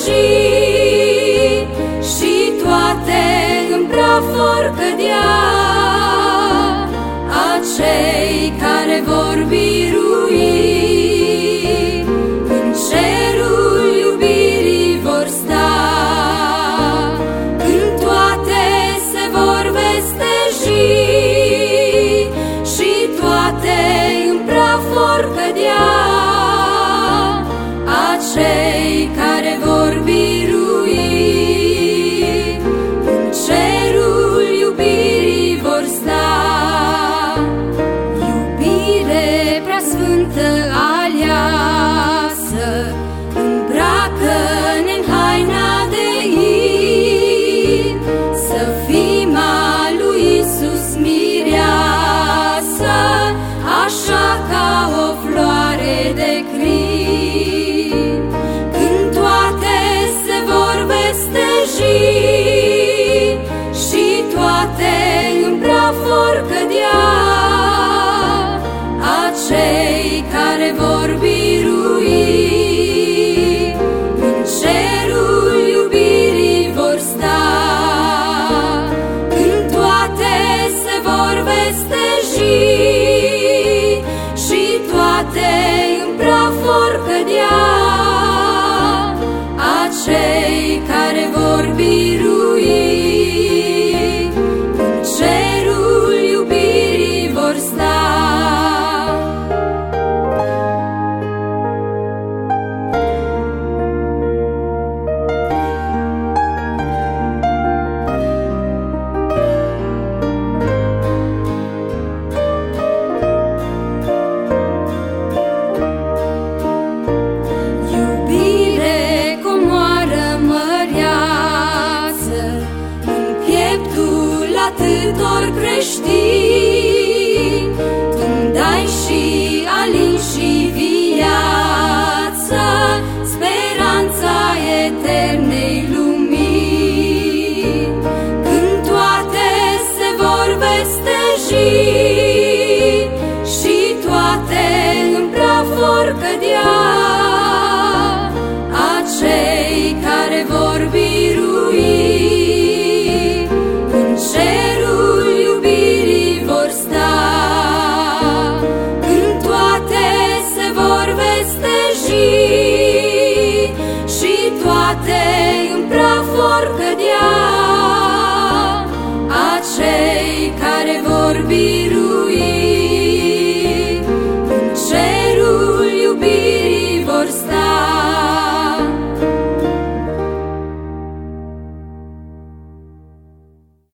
steji și toate în praf vor cădea. Acei care vor birui în cerul iubirii vor sta, când toate se vor vesteji și toate în praf vor cădea. Acei care vor birui în cerul iubirii vor sta. Iubire preasfântă aleasă, îmbracă-ne în haina de in, să fim a lui Iisus mireasă, așa ca o floare de crin. Când toate se vor vesteji și toate în praf vor cădea, acei care vor birui în cerul iubirii vor sta, când toate se vor vesteji și toate în praf vor cădea. Acei care vor birui în cerul iubirii vor sta. Atâtor creștini tu-mi dai și alin și viață, speranța eternei lumini. Când toate se vor vesteji și toate în praf vor cădea, acei care vor birui în cerul iubirii vor sta, când toate se vor vesteji și toate în praf vor cădea. Acei care vor birui